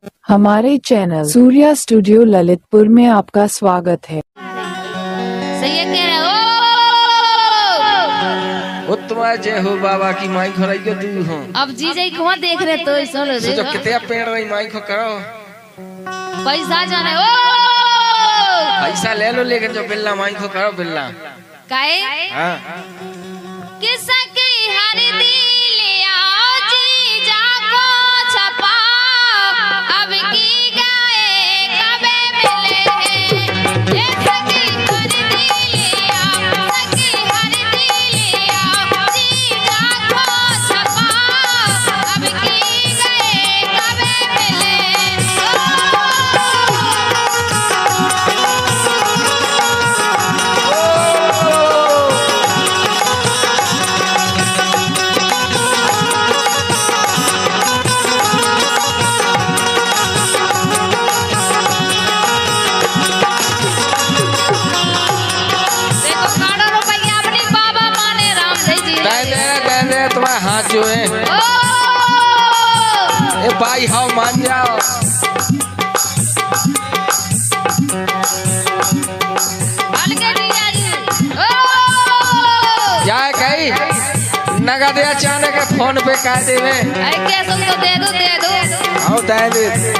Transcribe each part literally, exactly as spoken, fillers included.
हमारे channel Surya studio Lalitpur में आपका स्वागत है। सही है कह रहे हो। उत्तमा जय हो बाबा की माई खो रही तू हो। अब जी जाई कहाँ देख रहे तो ऐसा लो जो कितने पेड़ रही माई को करो पैसा जाने ओ पैसा ले लो लेकिन जो बिल्ला माई को करो बिल्ला काहे हाँ किसकी हर दिल आओ जी जाको छपा अब की गाए कबे मिले हैं ये सकी हर दिल आओ सकी हर दिल आओ जी जाको छपा अब की गाए कबे मिले तुम्हारे हाथ जो है ए भाई हाँ मान जाओ जाए कहीं नगद अचानक फोन पे कह दे में क्या तुम तो दे दो दे दो आओ दे दे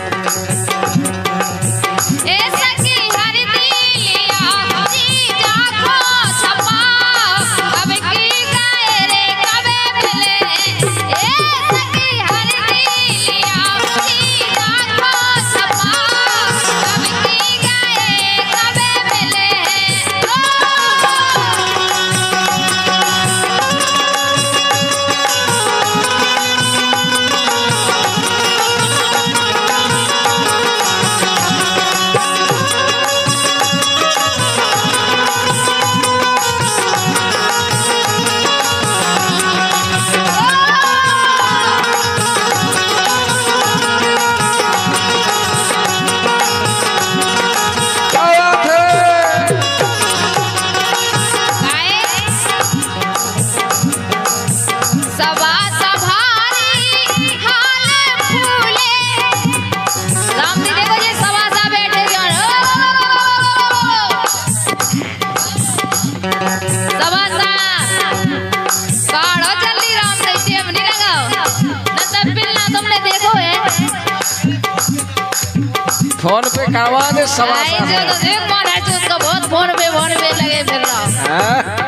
फोन पे करवा दे सवा जो तो देख मार है जो उसका बहुत फोन पे फोन पे लगे फिर रहा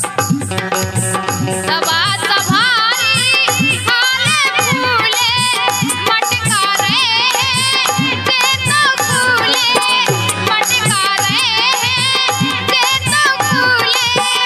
सवा सवारी हाले फूले मटका रे ते तो फूले मटका रे ते तो फूले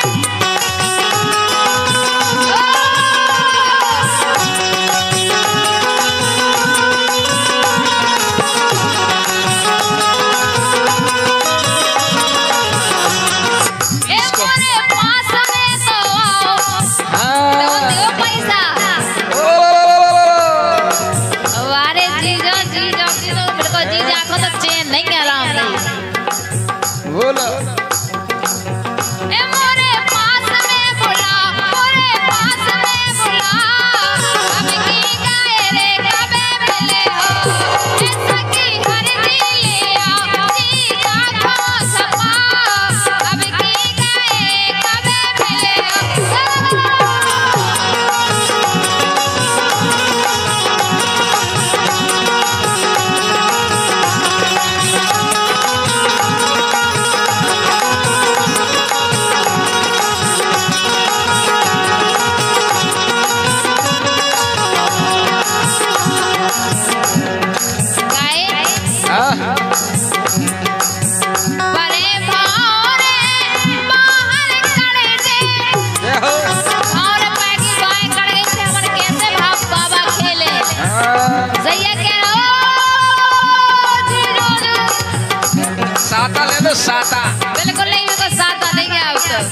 साता ले लो साता बिल्कुल नहीं मेरे को साता नहीं है अब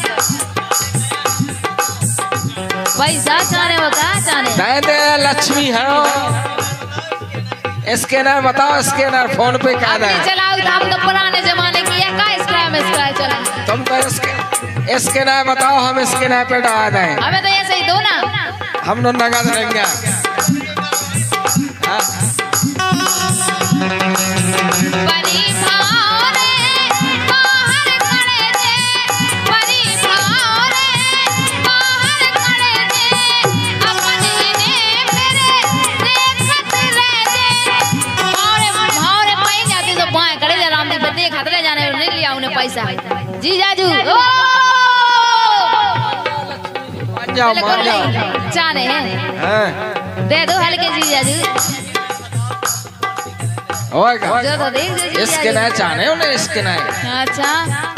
पैसा चाहने वो कहाँ चाहने दे दे लक्ष्मी है स्कैनर बताओ स्कैनर फोन पे क्या है चलाओ हम तो पुराने जमाने की है का स्क्रैम स्क्रैम चला तुम तो स्कैनर बताओ हम स्कैनर पे डाल दें हमें तो ऐसे ही दो ना हम लोग नगद रहेंगे भतरे जाने नहीं लिया उन्हें पैसा जी जाजू ओ मान जाओ मान जाओ जाने हाँ दे दो हल्के जी जाजू होगा जो तो देख दो इसके नहीं चाहने उन्हें इसके नहीं अच्छा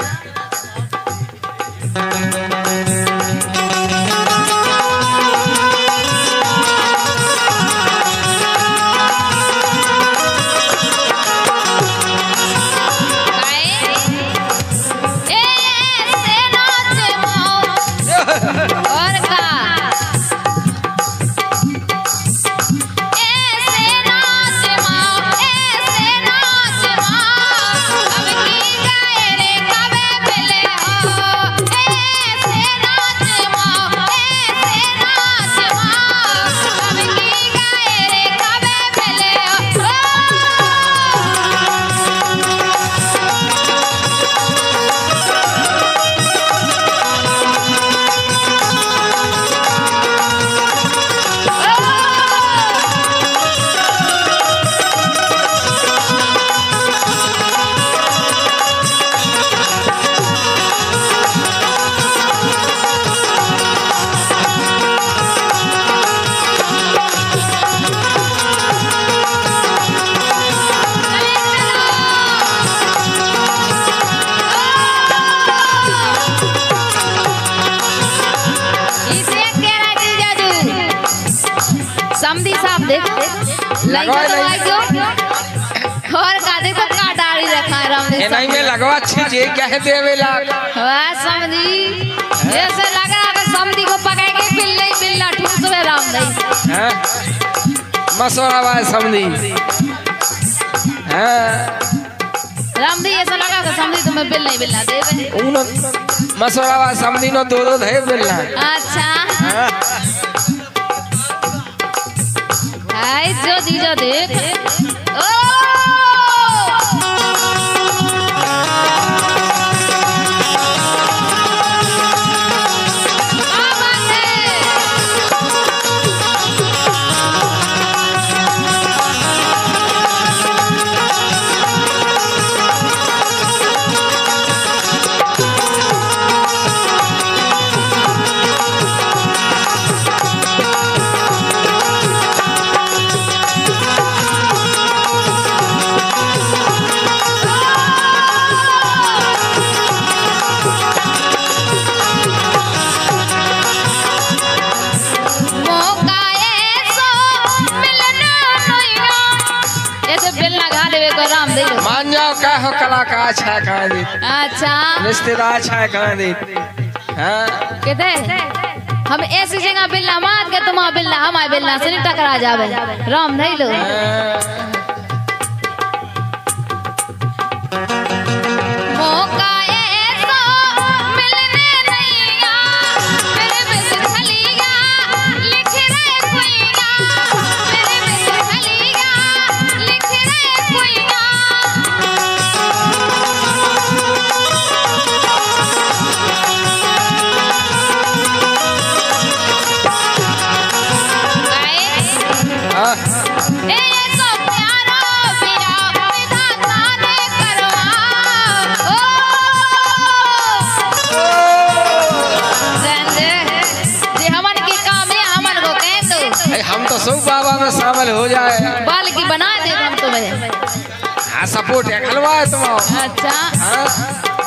समधी साहब देखो लगवा नहीं और का देखो का डाली रखा है राम ये नहीं में लगवा अच्छी जे क्या है देवे लाग वाह समधी जैसे लग रहा है समधी को पकड़ के बिल्ली बिल्ला ठूस में राम नहीं हैं मसोरा वाले समधी हैं रामदी ऐसा लगा था समधी तुम्हें बिल नहीं बिल्ला देवे उन मसोरा वाले समधी नो दो दो दे बिल्ला अच्छा हाय जो दी जो देख ओ मान जाओ क्या हो कलाकार अच्छा कहाँ दी अच्छा रिश्तेदार अच्छा कहाँ दी हाँ कहते हम ऐसी जगह बिल्ला मार के तुम बिल्ला हमारे बिल्ला से टकरा जावे राम नहीं लो मौका ऐसा मिलने नहीं आ मेरे बिस्तर खलिया लिख रहे कोइया मेरे बिस्तर खलिया लिख रहे कोइया ए तो प्यारा पिया विधाता ने करवा ओ जंदे जे हमन की काम है हमन को कह दो हम तो सब बाबा में शामिल हो जाए बाल की बना दे हम तुम्हें हाँ सपोर्ट है खलवा है तुम अच्छा हाँ